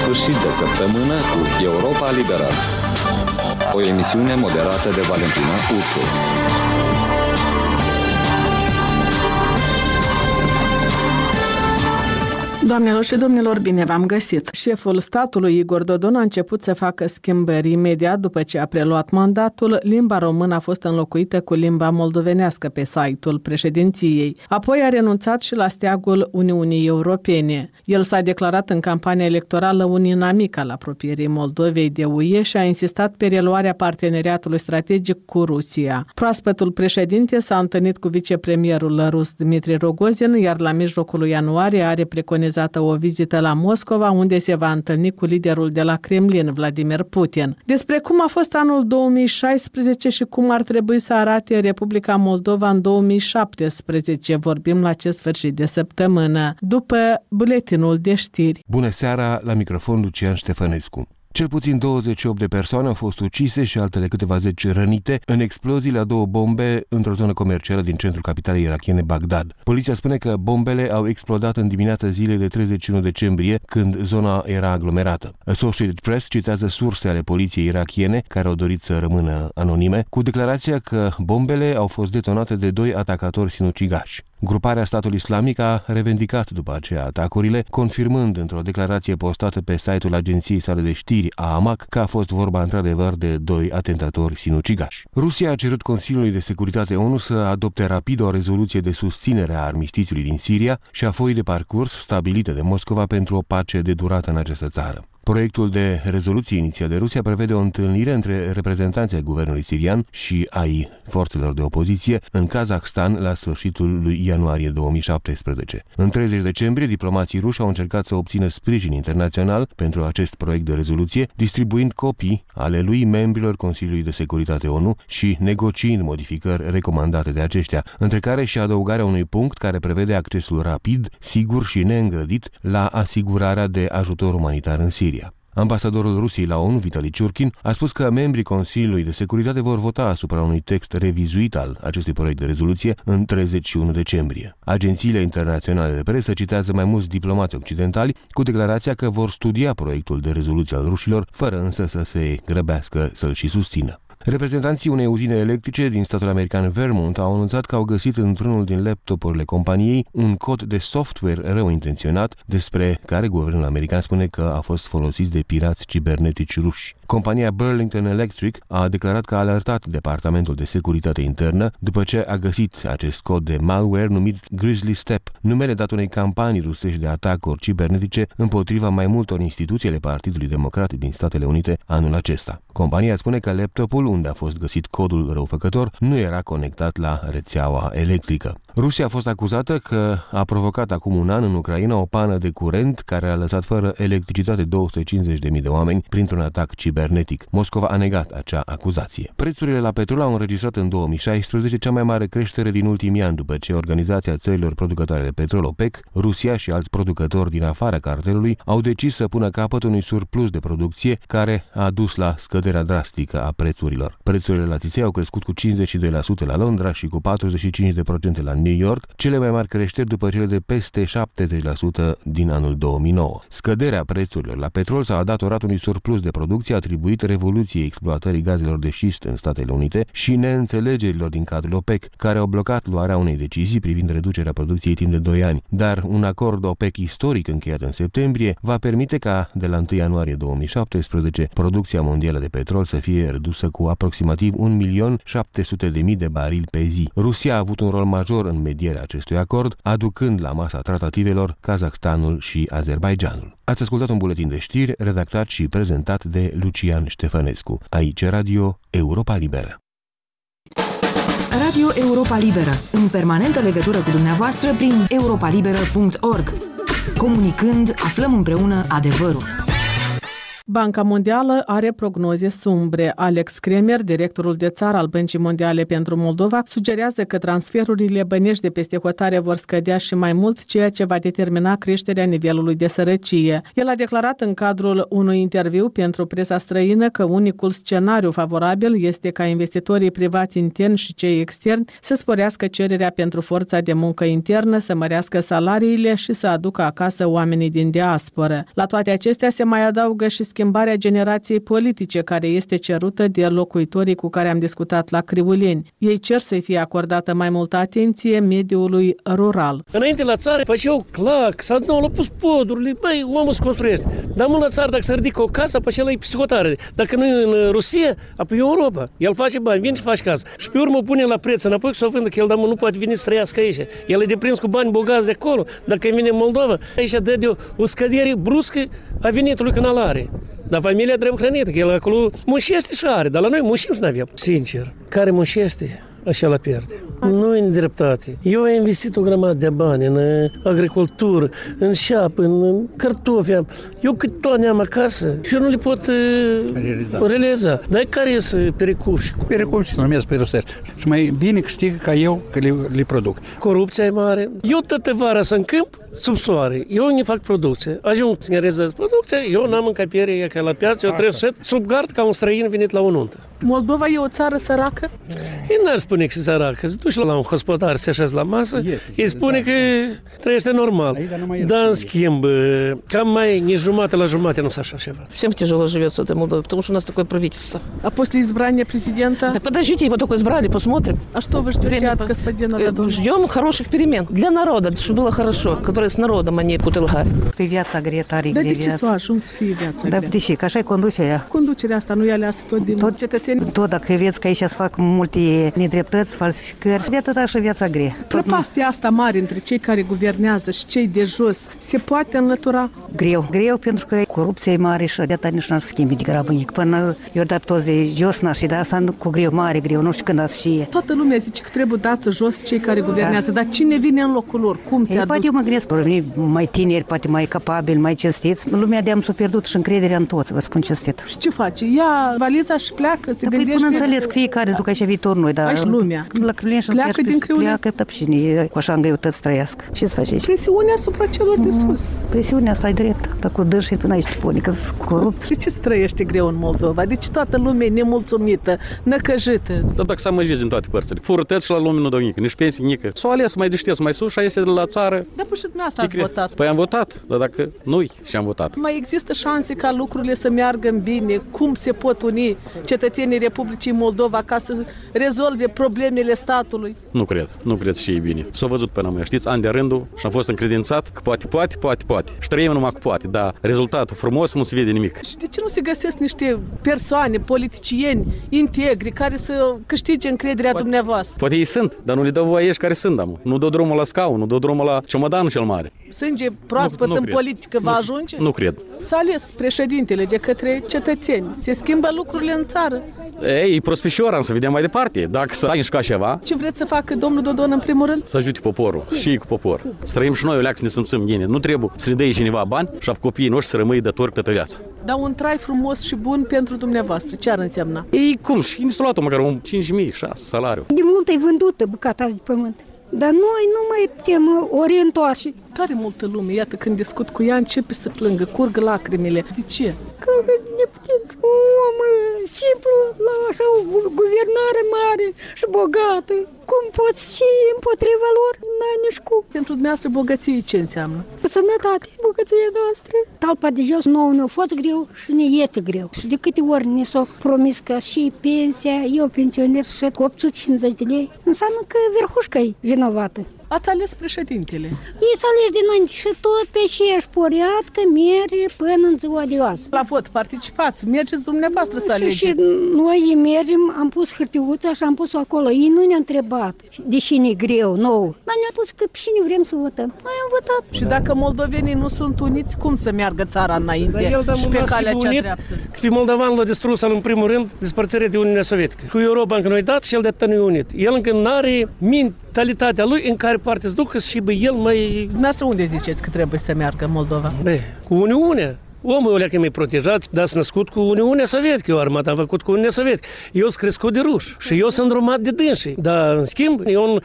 sfârșit de săptămână cu Europa Liberă. O emisiune moderată de Valentina Ursu. Doamnelor și domnilor, bine v-am găsit! Șeful statului Igor Dodon a început să facă schimbări imediat după ce a preluat mandatul. Limba română a fost înlocuită cu limba moldovenească pe site-ul președinției. Apoi a renunțat și la steagul Uniunii Europene. El s-a declarat în campania electorală un inamic al apropierii Moldovei de UE și a insistat pe reluarea parteneriatului strategic cu Rusia. Proaspătul președinte s-a întâlnit cu vicepremierul rus Dmitri Rogozin, iar la mijlocul lui ianuarie are preconizat o vizită la Moscova, unde se va întâlni cu liderul de la Kremlin, Vladimir Putin. Despre cum a fost anul 2016 și cum ar trebui să arate Republica Moldova în 2017 vorbim la acest sfârșit de săptămână, după buletinul de știri. Bună seara, la microfon Lucian Ștefănescu. Cel puțin 28 de persoane au fost ucise și altele câteva zeci rănite în explozii la două bombe într-o zonă comercială din centrul capitalei irakiene Bagdad. Poliția spune că bombele au explodat în dimineața zilei de 31 decembrie, când zona era aglomerată. Associated Press citează surse ale poliției irakiene, care au dorit să rămână anonime, cu declarația că bombele au fost detonate de doi atacatori sinucigași. Gruparea Statul Islamic a revendicat după aceea atacurile, confirmând într-o declarație postată pe site-ul agenției sale de știri a AMAC că a fost vorba într-adevăr de doi atentatori sinucigași. Rusia a cerut Consiliului de Securitate ONU să adopte rapid o rezoluție de susținere a armistițiului din Siria și a foii de parcurs stabilite de Moscova pentru o pace de durată în această țară. Proiectul de rezoluție inițiat de Rusia prevede o întâlnire între reprezentanții ai guvernului sirian și ai forțelor de opoziție în Kazahstan la sfârșitul lui ianuarie 2017. În 30 decembrie, diplomații ruși au încercat să obțină sprijin internațional pentru acest proiect de rezoluție, distribuind copii ale lui membrilor Consiliului de Securitate ONU și negociind modificări recomandate de aceștia, între care și adăugarea unui punct care prevede accesul rapid, sigur și neîngrădit la asigurarea de ajutor umanitar în Siria. Ambasadorul Rusiei la ONU, Vitali Churkin, a spus că membrii Consiliului de Securitate vor vota asupra unui text revizuit al acestui proiect de rezoluție în 31 decembrie. Agențiile internaționale de presă citează mai mulți diplomați occidentali cu declarația că vor studia proiectul de rezoluție al rușilor, fără însă să se grăbească să-l și susțină. Reprezentanții unei uzine electrice din statul american Vermont au anunțat că au găsit într-unul din laptopurile companiei un cod de software rău intenționat, despre care guvernul american spune că a fost folosit de pirați cibernetici ruși. Compania Burlington Electric a declarat că a alertat Departamentul de Securitate Internă după ce a găsit acest cod de malware numit Grizzly Step, numele dat unei campanii rusești de atacuri cibernetice împotriva mai multor instituții ale Partidului Democrat din Statele Unite anul acesta. Compania spune că laptopul unde a fost găsit codul răufăcător nu era conectat la rețeaua electrică. Rusia a fost acuzată că a provocat acum un an în Ucraina o pană de curent care a lăsat fără electricitate 250.000 de oameni printr-un atac cibernetic. Moscova a negat acea acuzație. Prețurile la petrol au înregistrat în 2016 cea mai mare creștere din ultimii ani, după ce Organizația Țărilor Producătoare de Petrol OPEC, Rusia și alți producători din afara cartelului au decis să pună capăt unui surplus de producție care a dus la scăderea drastică a prețurilor. Prețurile la țiței au crescut cu 52% la Londra și cu 45% la New York, cele mai mari creșteri după cele de peste 70% din anul 2009. Scăderea prețurilor la petrol s-a datorat unui surplus de producție atribuit revoluției exploatării gazelor de șist în Statele Unite și neînțelegerilor din cadrul OPEC, care au blocat luarea unei decizii privind reducerea producției timp de 2 ani. Dar un acord OPEC istoric încheiat în septembrie va permite ca, de la 1 ianuarie 2017, producția mondială de petrol să fie redusă cu aproximativ 1.700.000 de barili pe zi. Rusia a avut un rol major în medierea acestui acord, aducând la masa tratativelor Kazahstanul și Azerbaidjanul. Ați ascultat un buletin de știri redactat și prezentat de Lucian Ștefănescu. Aici Radio Europa Liberă. Radio Europa Liberă, în permanentă legătură cu dumneavoastră prin europalibera.org. Comunicând, aflăm împreună adevărul. Banca Mondială are prognoze sumbre. Alex Kremer, directorul de țară al Băncii Mondiale pentru Moldova, sugerează că transferurile bănești de peste hotare vor scădea și mai mult, ceea ce va determina creșterea nivelului de sărăcie. El a declarat în cadrul unui interviu pentru presa străină că unicul scenariu favorabil este ca investitorii privați interni și cei externi să sporească cererea pentru forța de muncă internă, să mărească salariile și să aducă acasă oamenii din diasporă. La toate acestea se mai adaugă și schimbarea generației politice care este cerută de locuitorii cu care am discutat la Crivuleni. Ei cer să-i fie acordată mai multă atenție mediului rural. Înainte la țară făceau clac, l-au pus podurile, băi, omul se construiește. Dar mult la țară, dacă se ridică o casă, pe acela e psihotare. Dacă nu e în Rusia, apoi e Europa. El face bani, vine și face casă. Și pe urmă pune la preț înapoi să o vândă, că el nu poate veni să trăiască aici. El e deprins cu bani bogați de acolo. Dacă vine în Moldova, aici dă de o scădere bruscă a venitului când are. Dar familia trebuie hrănită, că el acolo muncește și are, dar la noi muncim și n-avem. Sincer, care muncește, așa la pierde. Nu e nedreptate. Eu am investit o grămadă de bani în agricultură, în șapă, în cartofi. Eu cât toane am acasă și eu nu le pot realiza. Dar care sunt pericuși? Pericuși se numesc peruseri. Și mai bine câștigă ca eu că le produc. Corupția e mare. Eu toată vara sunt în câmp, sub soare. Eu ne fac producție. Ajung să ne realizez producția, eu n-am încăpiere ca la piață, eu trebuie să sub gard ca un străin venit la o nuntă. Moldova e o țară săracă? Ei n-ar spune că e săracă. Se duce la un hospodar, se așează la masă, ei spune că trăiește normal. Dar, în schimb, cam mai nici jumate la jumate nu s-a așa ceva. Всем тяжело живется в этой Молдове, потому что у нас такое правительство. А после избрания президента? Так подождите, его только избрали, посмотрим. А что вы ждете от господина Дадона? Ждем хороших перемен для народа, чтобы было хорошо, которые с народом, а не Путилгари. Pe viața grea, tare Dar grea de ce s-a ajuns să fie viața Dar grea? de ce? Că așa e conducerea. Conducerea asta nu e aleasă tot din cetățeni? Tot dacă vedeți că aici se fac multe nedreptăți, falsificări, de atât așa viața grea. Prăpastia asta mare între cei care guvernează și cei de jos se poate înlătura? Greu pentru că corupția e mare și de atât nici n-ar schimbi de grabănic. Până eu dat toți de jos n-ar și de asta cu greu, mare greu, nu știu când ați și Toată lumea zice că trebuie dați jos cei care guvernează, dar cine vine în locul lor? Cum se aduc? Poate eu mă gândesc, vor veni mai tineri, poate mai capabili, mai cinstiți. Lumea de-am s-a pierdut și încrederea în toți, vă spun cinstit. Și ce face? Ia valiza și pleacă, se gândește... Până înțeles că fiecare duc așa viitor noi, dar... Aici lumea. La Crivuleni și pleacă din Crivuleni. Pleacă tăpșini, cu așa în greutăți trăiască. Ce să faci aici? Presiunea asupra celor de sus. Presiunea asta e drept, dar cu dârși până aici te pune, că sunt corupți. De ce se trăiește greu în Moldova? Deci toată lumea e nemulțumită, năcăjită. Dar dacă să amăjiți din toate părțile. Furătăți și la lume nu dau nică, nici pensii nică. S-o ales mai deșteți mai sus și este de la țară. Dar păi și dumneavoastră ați votat. Păi am votat, dar dacă noi și am votat. Mai există șanse ca lucrurile să meargă în bine? Cum se pot uni cetățenii Republicii Moldova ca să rezolve problemele statului? Nu cred și e bine. S-a văzut până mea, știți, ani de rândul și am fost încredințat că poate. Și trăim numai cu poate, dar rezultatul frumos nu se vede nimic. Și de ce nu se găsesc niște persoane, politicieni, integri, care să câștige încrederea dumneavoastră? Poate ei sunt, dar nu le dau voie care sunt, am. Nu dau drumul la scaun, nu dau drumul la ciomodanul cel mare. Sânge proaspăt în politică va ajunge? Nu cred. S-a ales președintele de către cetățeni. Se schimbă lucrurile în țară. Ei, e prospișor, să vedem mai departe. Dacă să ai ca ceva... Ce vreți să facă domnul Dodon în primul rând? Să ajute poporul, și cu popor. Să trăim și noi o leacă să ne simțim bine. Nu trebuie să le dai cineva bani și copiii noștri să rămâi datori toată viața. Dar un trai frumos și bun pentru dumneavoastră, ce ar însemna? Ei, cum? Și instalatul măcar un 5.000, 6 salariu. De mult e vândută bucata de pământ. Dar noi nu mai putem orientoași. Tare multă lume, iată, când discut cu ea, începe să plângă, curg lacrimile. De ce? Că ne putem un om simplu la așa o guvernare mare și bogată. Cum poți și împotriva lor? N-ai nici cum. Pentru dumneavoastră bogăție ce înseamnă? Sănătate, bogăția noastră. Talpa de jos nouă ne-a fost greu și ne este greu. Și de câte ori ne s-a promis că și pensia, eu pensioner și 850 de lei, înseamnă că verhușca e vinovată. Ați ales președintele. Ei s-a ales dinainte și tot pe și-și poriat că merge până în ziua de azi. La vot participați, mergeți dumneavoastră să alegeți. Și noi mergem, am pus hârtiuța și am pus-o acolo. Ei nu ne-a întrebat, deși ne-e greu, nouă. Dar ne-a spus că pe cine vrem să votăm. Noi am votat. Și dacă moldovenii nu sunt uniți, cum să meargă țara înainte și pe calea cea dreaptă? Pe moldovan l-a distrus în primul rând despărțirea de Uniunea Sovietică. Cu Europa încă nu-i dat și el de atât nu-i unit. El încă n-are mentalitatea lui în care parte să ducă și el mai... Dumneavoastră unde ziceți că trebuie să meargă Moldova? Cu Uniunea. Omul ăla că mi-a protejat, dar s-a născut cu Uniunea Sovietică, eu armata am făcut cu Uniunea Sovietică. Eu sunt crescut de ruși și eu sunt îndrumat de dânsii. Dar, în schimb, eu în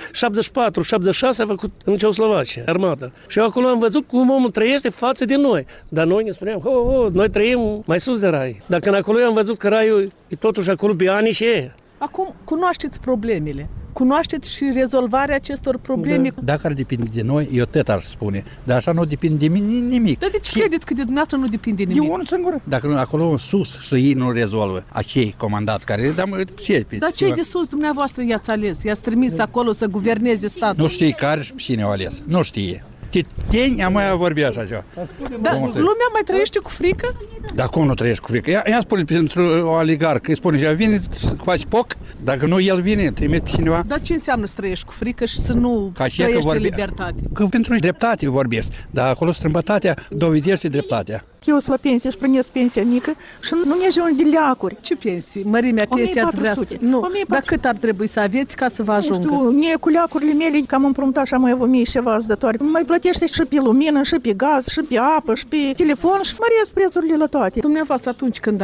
74-76 am făcut în Ceoslovacia, armata. Și eu acolo am văzut cum omul trăiește față de noi. Dar noi ne spuneam, noi trăim mai sus de rai. Dar când acolo eu am văzut că raiul e totuși acolo pe ani și ei. Acum, cunoașteți problemele. Cunoașteți și rezolvarea acestor probleme. Da. Dacă ar depinde de noi, eu tot aș spune. Dar așa nu depinde de nimic. Dar de ce credeți că de dumneavoastră nu depinde nimic? De unul singur. Dacă acolo în sus și ei nu rezolvă, acei comandați care... Dar cei de sus dumneavoastră i-ați ales? I-ați trimis acolo să guverneze statul? Nu știi care și cine au ales. Nu știe. Titeni am mai vorbit așa ceva. Dar lumea mai trăiește cu frică? Dar cum nu trăiești cu frică? Ea spune pentru o oligarcă, îi spune, vine să faci poc, dacă nu el vine, trimite pe cineva. Dar ce înseamnă să trăiești cu frică și să nu trăiești libertate? Că pentru dreptate vorbești, dar acolo strâmbătatea dovedește dreptatea. Eu sunt la pensie și primesc pensia mică și nu ne ajunge de leacuri. Ce pensii? Mărimea pensia ați vrea să... Nu, dar cât ar trebui să aveți ca să vă ajungă? Nu știu, mie cu leacurile mele, că am împrumutat și am mai avut mii și ceva zdătoare. Mai plătește și pe lumină, și pe gaz, și pe apă, și pe telefon și măresc prețurile la toate. Dumneavoastră atunci când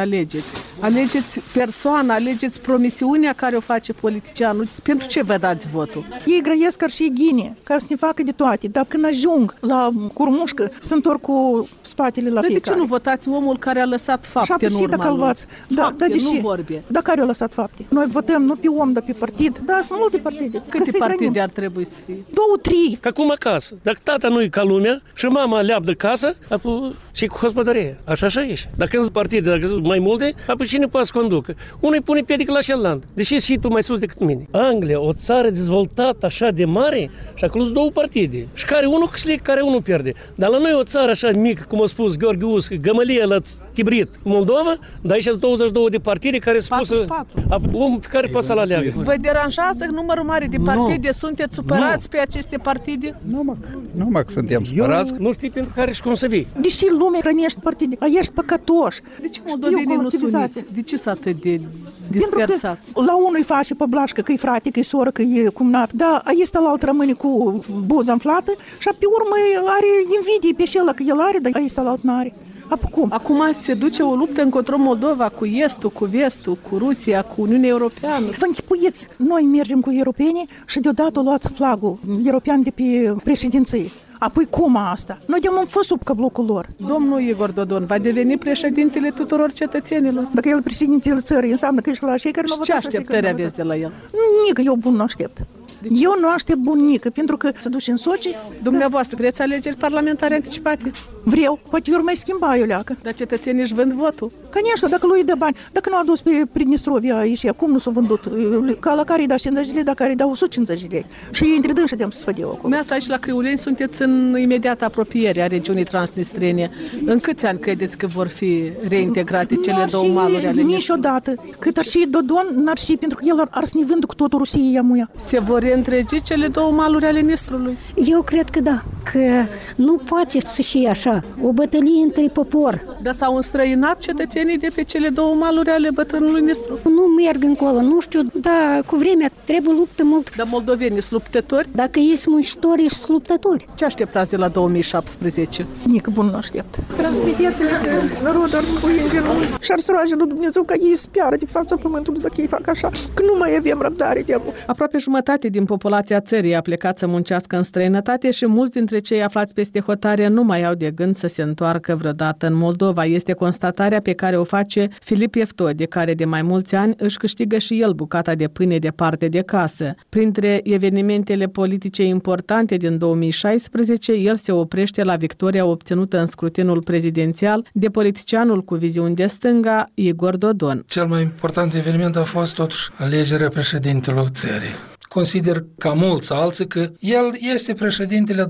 alegeți persoana, alegeți promisiunea care o face politicianul. Pentru ce vă dați votul? Ei grăiesc ca și ghine, ca să ne facă de toate. Dar când ajung la curmușcă, se întorc cu spatele la fiecare. De ce nu votați omul care a lăsat fapte în urma lui? Da, de ce? Nu vorbe. Dar care a lăsat fapte? Noi votăm nu pe om, dar pe partid. Da, sunt multe partide. Câte partide ar trebui să fie? 2-3. Ca cum acasă. Dacă tata nu e ca lumea și mama leapdă casă, apoi și cu gospodărie. Așa ești. Dacă sunt partide, dacă sunt mai multe, apoi cine poate să conducă? Unul îi pune piedică la celălalt. Deși și tu mai sus decât mine. Anglia, o țară dezvoltată așa de mare, și acolo sunt două partide. Și care unul câștigă, care unul pierde. Dar la noi o țară așa mică, cum a spus Gheorghe Uscă, Gămălie la Chibrit, Moldova, dar aici sunt 22 de partide care sunt spusă omul pe care poate să-l aleagă. Vă deranjează numărul mare de partide? Sunteți supărați pe aceste partide? Nu mă suntem supărați. Nu știi pentru care și cum să vii. Deși lumea hrănește partide, ești păcătoși. De ce moldovenii nu suniți? De ce sunt atât de dispersați? La unul îi face pe blașcă că e frate, că e soră, că e cumnat, dar este la alt rămâne cu buza înflată și pe urmă are invidie pe șela că el are, dar este la alt n-are. Acum se duce o luptă încotro Moldova cu estul, cu vestul, cu Rusia, cu Uniunea Europeană. Vă închipuiți, noi mergem cu europenii și deodată luați flagul european de pe președinție. Apoi cum asta? Noi de-am fost sub cablocul lor. Domnul Igor Dodon va deveni președintele tuturor cetățenilor. Dacă el președintele țării, înseamnă că ești la cei care nu votează. Ce așteptări aveți de la el? Nică, eu bun nu aștept. Eu nu aștept bunică, pentru că se duce în Sochi. Dumneavoastră, vreți alegeri parlamentare anticipate? Vreau, poate eu mai schimba Iuleacă. Dar cetățenii își vând votul. Конечно, dacă lui dă bani, dacă nu a dus pe Pridnistrovia aici, cum nu s-a vândut? Ca la care îi da 50 de lei, dacă îi dau 150 de lei. Și ei între dânși de-am să sfădeau acolo. Dumneavoastră aici la Criuleni sunteți în imediată apropiere a regiunii transnistrene. În câți ani credeți că vor fi reintegrate cele două maluri ale niciodată. Cât ar și Dodon, n-ar și, pentru că el ar să ne vândă cu totul Rusiei iamuia. Se vor reîntregi cele două maluri ale Nistrului? Eu cred că da, că nu poate să și așa. O bătălie între popor. Dar s-au înstrăinat cetățenii de pe cele două maluri ale bătrânului Nistru? Nu merg încolo, nu știu, dar cu vremea trebuie luptă mult. Dar moldovenii sunt luptători? Dacă ei sunt muncitori și sunt luptători. Ce așteptați de la 2017? Nici bun nu aștept. Transmiteți-le că narodul ar spui în genul și ar să roage lui Dumnezeu ca ei spiară de fața pământului dacă ei fac așa, că nu mai avem răbdare de amor. Aproape jumătate din populația țării a plecat să muncească în străinătate și mulți dintre cei aflați peste hotare nu mai au de gând să se întoarcă vreodată în Moldova. Este constatarea pe care o face Filip Eftode, care de mai mulți ani își câștigă și el bucata de pâine departe de casă. Printre evenimentele politice importante din 2016, el se oprește la victoria obținută în scrutinul prezidențial de politicianul cu viziuni de stânga, Igor Dodon. Cel mai important eveniment a fost totuși alegerea președintelui țării. Consider ca mulți alții că el este președintele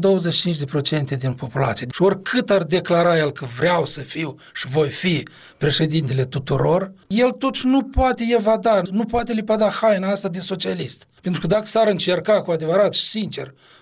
25% din populație. Și oricât ar declara el că vreau să fiu și voi fi președintele tuturor, el totuși nu poate evada, nu poate lepăda haina asta de socialist. Pentru că dacă s-ar încerca cu adevărat și sincer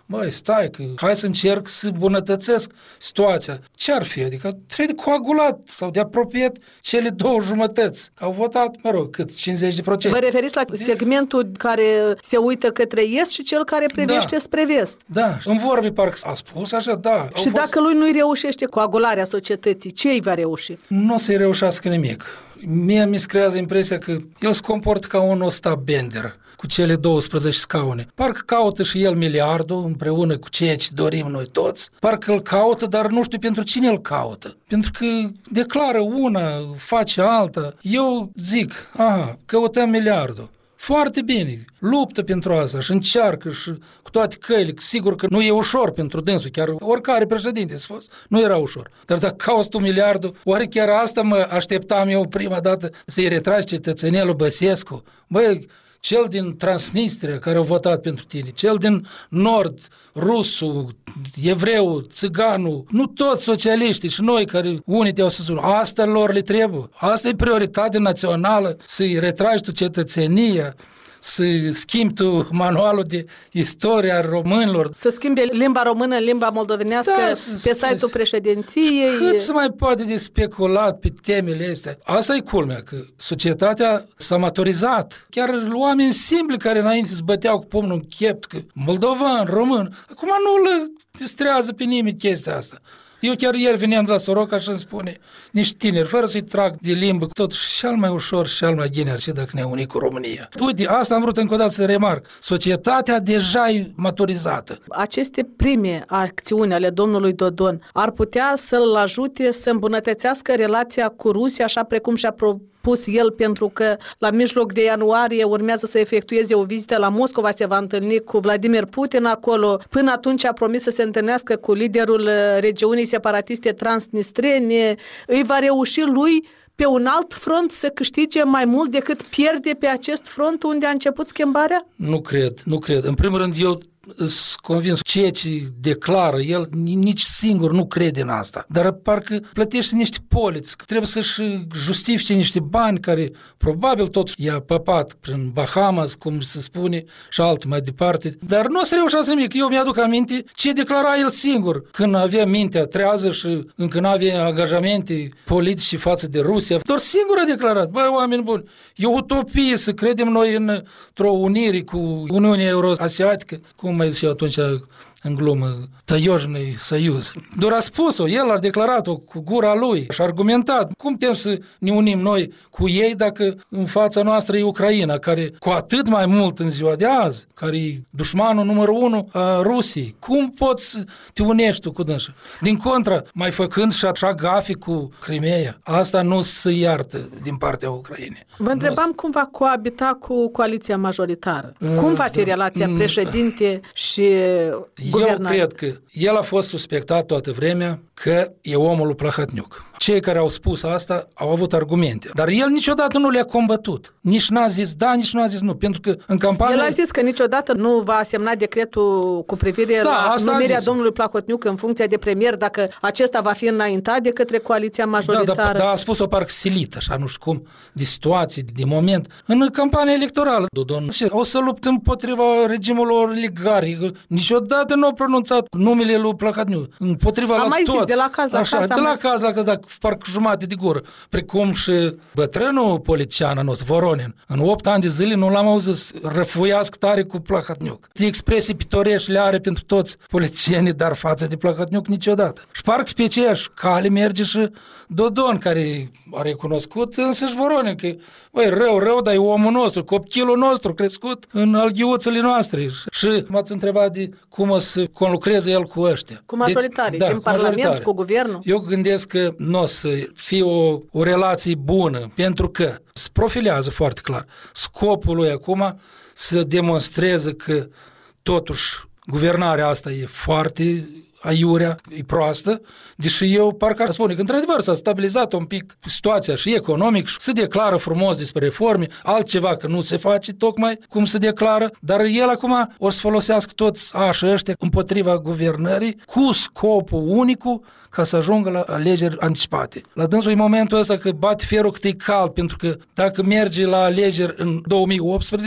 măi, stai, că hai să încerc să bunătățesc situația. Ce-ar fi? Adică trebuie de coagulat sau de apropiat cele două jumătăți. Au votat, mă rog, cât? 50%. Vă referiți la segmentul care se uită către est și cel care privește spre vest. Da, în vorbe parcă a spus așa, da. Și dacă lui nu-i reușește coagularea societății, ce îi va reuși? Nu o să-i reușească nimic. Mie mi-se creează impresia că el se comportă ca un Ostap Bender cu cele 12 scaune. Parcă caută și el miliardul împreună cu ceea ce dorim noi toți. Parcă îl caută, dar nu știu pentru cine îl caută. Pentru că declară una, face alta. Eu zic, căutăm miliardul. Foarte bine, luptă pentru asta și încearcă și cu toate căile. Sigur că nu e ușor pentru dânsul, chiar oricare președinte s-a fost, nu era ușor. Dar dacă cauți tu miliardul, oare chiar asta mă așteptam eu prima dată să-i retragi cetățenia lui Băsescu? Băi, cel din Transnistria care a votat pentru tine, cel din Nord, rusul, evreu, țiganul, nu toți socialiștii și noi care unii te-au să sună, asta lor le trebuie. Asta e prioritate națională, să-i retragi tu cetățenia, să schimbi tu manualul de istoria românilor. Să schimbi limba română în limba moldovenească pe site-ul președinției. Cât se mai poate de speculat pe temele astea? Asta e culmea, că societatea s-a maturizat. Chiar oameni simpli care înainte se băteau cu pumnul în chiept, că moldovan, român, acum nu le distrează pe nimeni chestia asta. Eu chiar ieri veneam de la Soroca și îmi spune niște tineri, fără să-i trag de limbă, totuși cel mai ușor și cel mai gine ar fi dacă ne unit cu România. Uite, asta am vrut încă o dată să remarc. Societatea deja e maturizată. Aceste prime acțiuni ale domnului Dodon ar putea să-l ajute să îmbunătățească relația cu Rusia, așa precum și-a propus el, pentru că la mijloc de ianuarie urmează să efectueze o vizită la Moscova, se va întâlni cu Vladimir Putin acolo. Până atunci a promis să se întâlnească cu liderul regiunii separatiste transnistrene. Îi va reuși lui pe un alt front să câștige mai mult decât pierde pe acest front unde a început schimbarea? Nu cred. În primul rând, eu sunt convins ceea ce declară el, nici singur nu crede în asta. Dar parcă plătește niște poliți, trebuie să-și justifice niște bani care probabil totuși i-a păpat prin Bahamas, cum se spune, și altul mai departe. Dar nu o să reușească nimic. Eu mi-aduc aminte ce declara el singur când avea mintea trează și încă nu avea angajamente politice față de Rusia. Doar singur a declarat, băi, oameni buni, e utopie să credem noi într-o unire cu Uniunea Euro-Asiatică, cum mai ziceau atunci în glumă, Tăiojnei Săiuz. Doar a spus-o, el a declarat-o cu gura lui și a argumentat. Cum putem să ne unim noi cu ei dacă în fața noastră e Ucraina, care cu atât mai mult în ziua de azi, care e dușmanul numărul 1 a Rusiei. Cum poți să te unești tu cu dânsul? Din contră, mai făcând și așa gafe cu Crimeea, asta nu se iartă din partea Ucrainei. Vă întrebam cum va coabita cu coaliția majoritară. Cum va fi relația președinte și guvernare? Eu cred că el a fost suspectat toată vremea că e omul lui Plahotniuc. Cei care au spus asta au avut argumente. Dar el niciodată nu le-a combătut. Nici n-a zis da, nici n-a zis nu. Pentru că în campanie... El a zis că niciodată nu va semna decretul cu privire la numirea domnului Plahotniuc în funcția de premier, dacă acesta va fi înaintat de către coaliția majoritară. Da, a spus-o parcă silit, așa, nu știu cum, de situații, de moment. În campania electorală, Dodon o să luptă împotriva regimului oligarhic. Niciodată nu a pronunțat numele lui Plahotniuc. Împotriva la toți. De la caz la caz. De la caz la caz, dacă parcă jumate de gură. Precum și bătrânul politician nostru, Voronin. În 8 ani de zile nu l-am auzit răfuiască tare cu Plahotniuc. De expresii pitorești le are pentru toți politicienii, dar față de Plahotniuc niciodată. Și parcă pe aceeași cale merge și Dodon, care a recunoscut însăși Voronin, că băi, rău, dar e omul nostru, copilul nostru crescut în alghiuțele noastre. Și m-ați întrebat de cum o să conlucreze el cu ăștia. Cu majoritarii, din Parlament, cu guvernul? Eu gândesc că nu o să fie o relație bună, pentru că se profilează foarte clar. Scopul lui acum să demonstreze că totuși guvernarea asta e foarte aiurea, e proastă, deși eu parcă ar spune că într-adevăr s-a stabilizat un pic situația și economic și se declară frumos despre reforme, altceva că nu se face tocmai cum se declară, dar el acum o să folosească toți așii ăștia împotriva guvernării cu scopul unicul ca să ajungă la alegeri anticipate. La dânsul e momentul ăsta că bate ferul cât e cald, pentru că dacă merge la alegeri în 2018,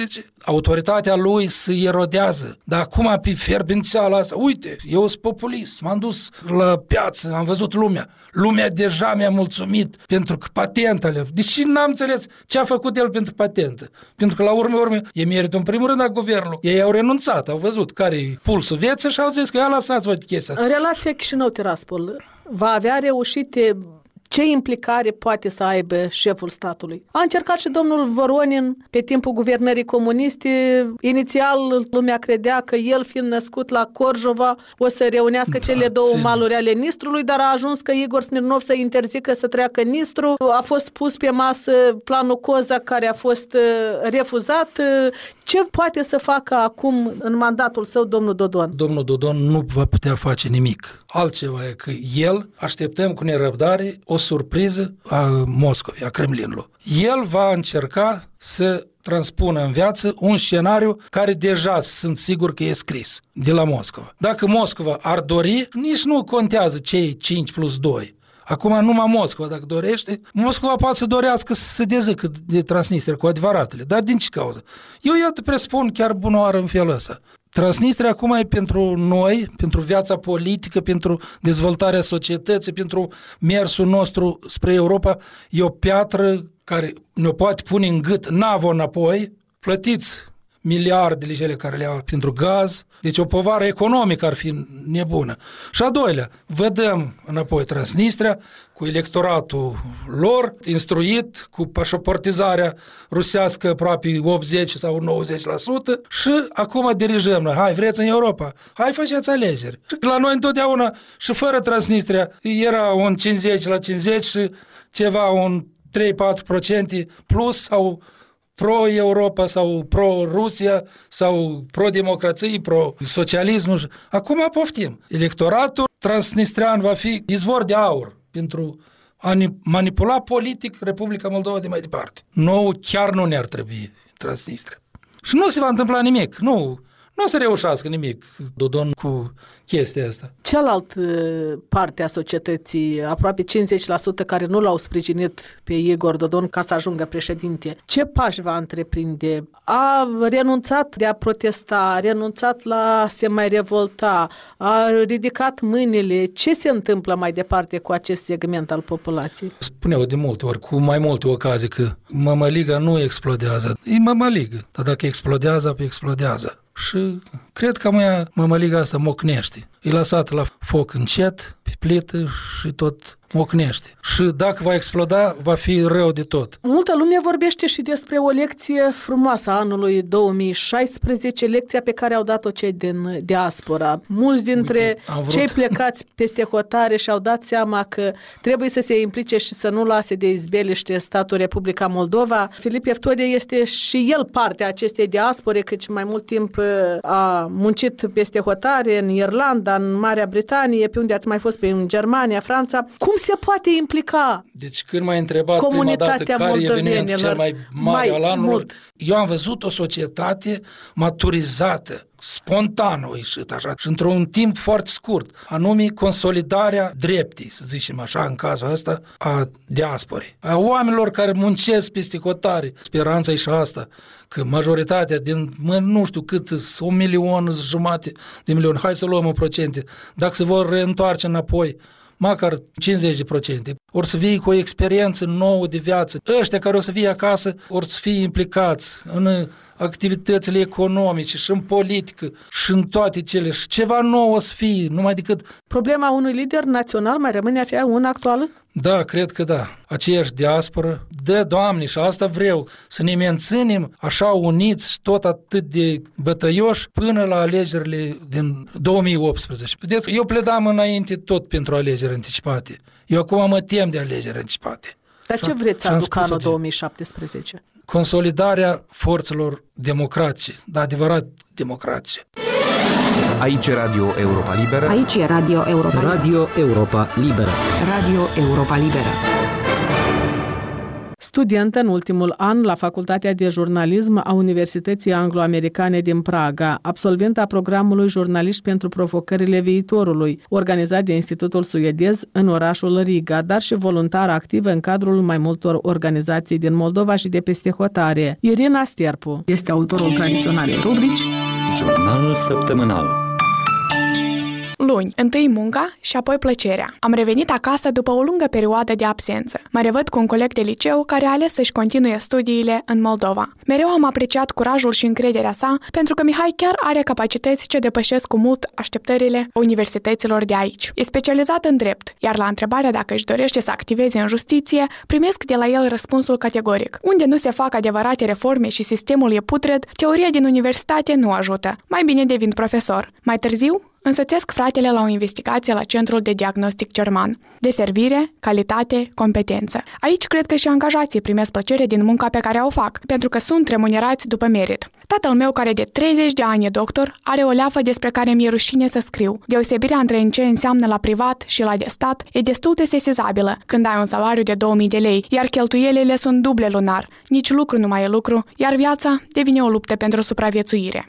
autoritatea lui se erodează. Dar acum pe fierbințeala asta, uite, eu sunt populist, m-am dus la piață, am văzut lumea. Lumea deja mi-a mulțumit pentru că patentele. Deși n-am înțeles ce a făcut el pentru patentă. Pentru că la urmă, e meritul în primul rând a guvernului. Ei au renunțat, au văzut care-i pulsul vieții și au zis că ia lăsați-vă chestia. În relația Chișinău-Tiraspol va avea reușite. Ce implicare poate să aibă șeful statului? A încercat și domnul Voronin pe timpul guvernării comuniste. Inițial lumea credea că el, fiind născut la Corjova, o să reunească cele două maluri ale Nistrului, dar a ajuns că Igor Smirnov să interzică să treacă Nistru. A fost pus pe masă planul Cozac, care a fost refuzat. Ce poate să facă acum în mandatul său domnul Dodon? Domnul Dodon nu va putea face nimic. Altceva e că el, așteptăm cu nerăbdare o surpriză a Moscovei, a Kremlinului. El va încerca să transpună în viață un scenariu care deja sunt sigur că e scris de la Moscova. Dacă Moscova ar dori, nici nu contează cei 5+2. Acum numai Moscova, dacă dorește, Moscova poate să dorească să se dezâcă de Transnistria cu adevăratele. Dar din ce cauză? Eu iată presupun chiar bunoară în felul ăsta. Transnistria acum e pentru noi, pentru viața politică, pentru dezvoltarea societății, pentru mersul nostru spre Europa, e o piatră care ne-o poate pune în gât navă înapoi, plătiți miliardele cele care le au pentru gaz, deci o povară economică ar fi nebună. Și a doilea, vedem înapoi Transnistria cu electoratul lor instruit, cu pașaportizarea rusească aproape 80 sau 90% și acum dirijăm noi, hai vreți în Europa, hai faceți alegeri. Și la noi întotdeauna și fără Transnistria era un 50/50 și ceva un 3-4% plus sau pro-Europa sau pro-Rusia sau pro-democrație, pro-socialism. Acum poftim. Electoratul transnistrian va fi izvor de aur pentru a manipula politic Republica Moldova de mai departe. Nou, chiar nu ne-ar trebui Transnistria. Și nu se va întâmpla nimic. Nu o să reușească nimic Dodon cu chestia asta. Cealaltă parte a societății, aproape 50% care nu l-au sprijinit pe Igor Dodon ca să ajungă președinte, ce pași va întreprinde? A renunțat de a protesta, a renunțat la a se mai revolta, a ridicat mâinile. Ce se întâmplă mai departe cu acest segment al populației? Spuneau de multe ori, cu mai multe ocazii, că mămăliga nu explodează. E mămăligă, dar dacă explodează, explodează. Și cred că mămăliga asta mocnește. E lăsat la foc încet, pe plită și tot mocnește. Și dacă va exploda, va fi rău de tot. Multă lume vorbește și despre o lecție frumoasă a anului 2016, lecția pe care au dat-o cei din diaspora. Mulți dintre cei plecați peste hotare și-au dat seama că trebuie să se implice și să nu lase de izbeliște statul Republica Moldova. Filip Eftode este și el parte a acestei diaspore, căci mai mult timp a muncit peste hotare în Irlanda, în Marea Britanie, pe unde ați mai fost, în Germania, Franța. Cum se poate implica? Deci când m-ai întrebat prima dată care e evenimentul cel mai mare al anului, eu am văzut o societate maturizată, spontan o ieșit așa și într-un timp foarte scurt, anume consolidarea dreptii, să zicem așa, în cazul ăsta, a diasporei. A oamenilor care muncesc peste hotare. Speranța e și asta, că majoritatea din, nu știu cât, 1,5 milion, hai să luăm în procente, dacă se vor reîntoarce înapoi, măcar 50%, or să fie cu o experiență nouă de viață. Ăștia care o să fie acasă, or să fie implicați în activitățile economice și în politică și în toate cele. Și ceva nou o să fie, numai decât... Problema unui lider național mai rămâne a fi una actuală? Da, cred că da. Aceeași diasporă. Da, Doamne, și asta vreau, să ne menținem așa uniți și tot atât de bătăioși până la alegerile din 2018. Vedeți, eu pledam înainte tot pentru alegeri anticipate. Eu acum mă tem de alegeri anticipate. Dar ce vreți să aducă anul 2017? Consolidarea forțelor democratice, dar adevărat democratice. Aici e Radio Europa Liberă. Aici e Radio Europa Liberă. Radio Europa Liberă. Radio Europa Liberă. studentă în ultimul an la Facultatea de Jurnalism a Universității Anglo-Americane din Praga, absolventă a programului Jurnaliști pentru provocările viitorului, organizat de Institutul Suedez în orașul Riga, dar și voluntară activă în cadrul mai multor organizații din Moldova și de peste hotare. Irina Sterpu este autorul tradiționalei rubrici Jurnalul săptămânal. Luni, întâi munca și apoi plăcerea. Am revenit acasă după o lungă perioadă de absență. Mă revăd cu un coleg de liceu care a ales să-și continue studiile în Moldova. Mereu am apreciat curajul și încrederea sa, pentru că Mihai chiar are capacități ce depășesc cu mult așteptările universităților de aici. E specializat în drept, iar la întrebarea dacă își dorește să activeze în justiție, primesc de la el răspunsul categoric. Unde nu se fac adevărate reforme și sistemul e putred, teoria din universitate nu ajută. Mai bine devin profesor. Mai târziu, însoțesc fratele la o investigație la Centrul de Diagnostic German. Deservire, calitate, competență. Aici cred că și angajații primesc plăcere din munca pe care o fac, pentru că sunt remunerați după merit. Tatăl meu, care de 30 de ani e doctor, are o leafă despre care mi-e rușine să scriu. Deosebirea între ce înseamnă la privat și la de stat e destul de sesizabilă când ai un salariu de 2000 de lei, iar cheltuielile sunt duble lunar. Nici lucru nu mai e lucru, iar viața devine o luptă pentru supraviețuire.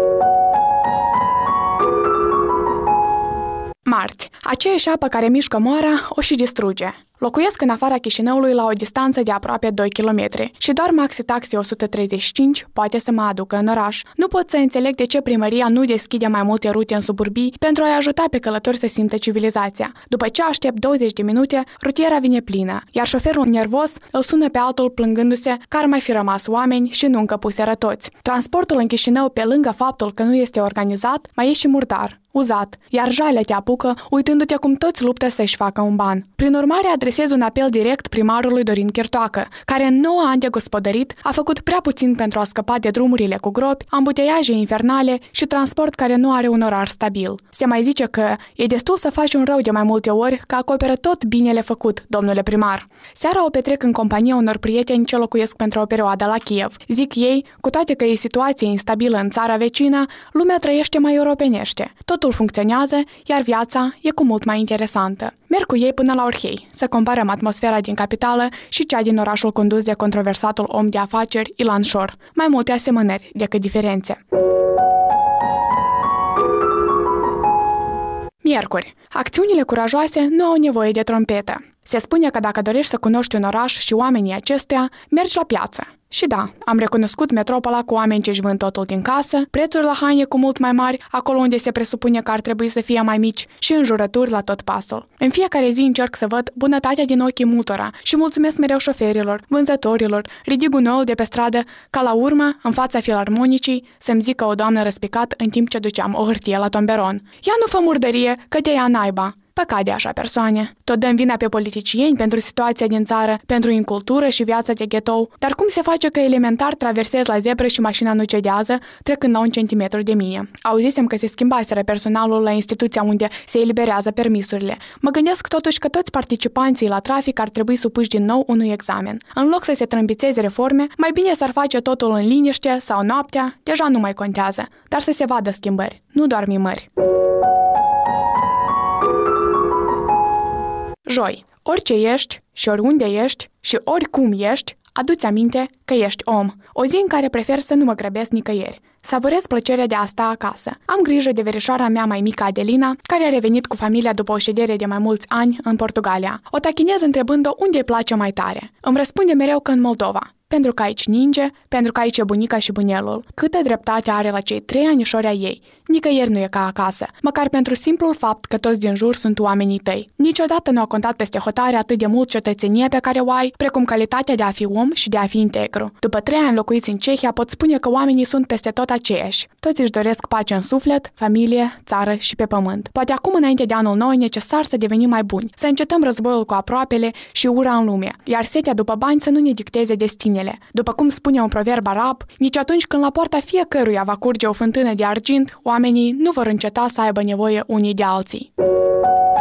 Marți. Aceeași apă care mișcă moara o și distruge. Locuiesc în afara Chișinăului la o distanță de aproape 2 km și doar maxi-taxi 135 poate să mă aducă în oraș. Nu pot să înțeleg de ce primăria nu deschide mai multe rute în suburbii pentru a-i ajuta pe călători să simtă civilizația. După ce aștept 20 de minute, rutiera vine plină, iar șoferul nervos îl sună pe altul plângându-se că ar mai fi rămas oameni și nu încăpuseră toți. Transportul în Chișinău, pe lângă faptul că nu este organizat, mai e și murdar, uzat, iar jalea te apucă uitându-te cum toți luptă să-și facă un ban. Prin urmare, adresez un apel direct primarului Dorin Chirtoacă, care în 9 ani de gospodărit a făcut prea puțin pentru a scăpa de drumurile cu gropi, ambuteiaje infernale și transport care nu are un orar stabil. Se mai zice că e destul să faci un rău de mai multe ori că acoperă tot binele făcut, domnule primar. Seara o petrec în compania unor prieteni ce locuiesc pentru o perioadă la Kiev. Zic ei, cu toate că e situație instabilă în țara vecină, lumea trăiește mai europenește. Totul funcționează, iar viața e cu mult mai interesantă. Merg cu ei până la Orhei, să comparăm atmosfera din capitală și cea din orașul condus de controversatul om de afaceri Ilan Șor. Mai multe asemănări decât diferențe. Miercuri. Acțiunile curajoase nu au nevoie de trompetă. Se spune că dacă dorești să cunoști un oraș și oamenii acestuia, mergi la piață. Și da, am recunoscut metropola cu oameni ce își vând totul din casă, prețuri la haine cu mult mai mari, acolo unde se presupune că ar trebui să fie mai mici și înjurături la tot pasul. În fiecare zi încerc să văd bunătatea din ochii multora și mulțumesc mereu șoferilor, vânzătorilor, ridic gunoiul de pe stradă, ca la urmă, în fața filarmonicii, să-mi zică o doamnă răspicat în timp ce duceam o hârtie la tomberon. Ia nu fă murdărie, că te ia naiba! Păcat de așa persoane. Tot dăm vina pe politicieni pentru situația din țară, pentru incultură și viața de ghetou, dar cum se face că elementar traversez la zebră și mașina nu cedează, trecând la 1 centimetru de mine? Auzisem că se schimbaseră personalul la instituția unde se eliberează permisurile. Mă gândesc totuși că toți participanții la trafic ar trebui supuși din nou unui examen. În loc să se trâmbițeze reforme, mai bine s-ar face totul în liniște sau noaptea, deja nu mai contează, dar să se vadă schimbări, nu doar mimări. Joi. Orice ești și oriunde ești și oricum ești, adu-ți aminte că ești om. O zi în care prefer să nu mă grăbesc nicăieri. Savurez plăcerea de a sta acasă. Am grijă de verișoara mea mai mică, Adelina, care a revenit cu familia după o ședere de mai mulți ani în Portugalia. O tachinez întrebând-o unde îi place mai tare. Îmi răspunde mereu că în Moldova. Pentru că aici ninge, pentru că aici e bunica și bunelul. Câtă dreptate are la cei 3 anișori ai ei. Nicăieri nu e ca acasă, măcar pentru simplul fapt că toți din jur sunt oamenii tăi. Niciodată nu a contat peste hotare atât de mult cetățenie pe care o ai, precum calitatea de a fi om și de a fi integru. După 3 ani locuiți în Cehia, pot spune că oamenii sunt peste tot aceiași. Toți își doresc pace în suflet, familie, țară și pe pământ. Poate acum, înainte de anul nou, e necesar să devenim mai buni, să încetăm războiul cu aproapele și ura în lume, iar setea după bani să nu ne dicteze destinele. După cum spune un proverb arab, nici atunci când la poarta fiecăruia va curge o fântână de argint, oamenii nu vor înceta să aibă nevoie unii de alții.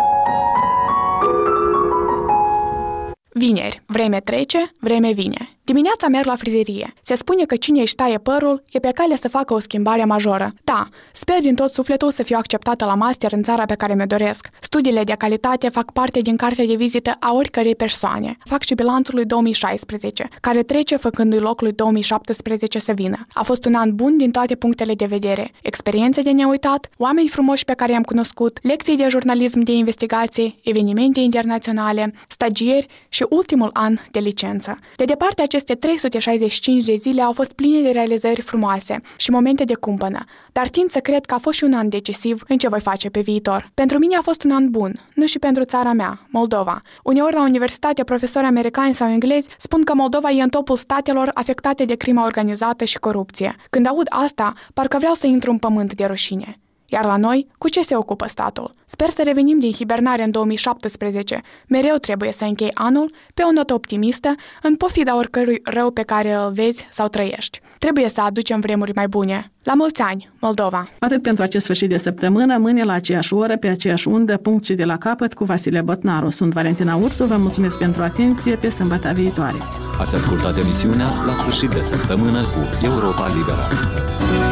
Vineri. Vreme trece, vreme vine. Dimineața merg la frizerie. Se spune că cine își taie părul e pe cale să facă o schimbare majoră. Da, sper din tot sufletul să fiu acceptată la master în țara pe care mi-o doresc. Studiile de calitate fac parte din cartea de vizită a oricărei persoane. Fac și bilanțul lui 2016, care trece făcându-i loc lui 2017 să vină. A fost un an bun din toate punctele de vedere. Experiențe de neuitat, oameni frumoși pe care i-am cunoscut, lecții de jurnalism de investigație, evenimente internaționale, stagieri și ultimul an de licență. De departe, aceste 365 de zile au fost pline de realizări frumoase și momente de cumpănă, dar tind să cred că a fost și un an decisiv în ce voi face pe viitor. Pentru mine a fost un an bun, nu și pentru țara mea, Moldova. Uneori la universitate, profesori americani sau englezi spun că Moldova e în topul statelor afectate de crima organizată și corupție. Când aud asta, parcă vreau să intru în pământ de rușine. Iar la noi, cu ce se ocupă statul? Sper să revenim din hibernare în 2017. Mereu trebuie să închei anul pe o notă optimistă, în pofida oricărui rău pe care îl vezi sau trăiești. Trebuie să aducem vremuri mai bune. La mulți ani, Moldova! Atât pentru acest sfârșit de săptămână, mâine la aceeași oră, pe aceeași undă, punct și de la capăt, cu Vasile Botnaru. Sunt Valentina Ursu, vă mulțumesc pentru atenție, pe sâmbătă viitoare. Ați ascultat emisiunea La sfârșit de săptămână cu Europa Liberă.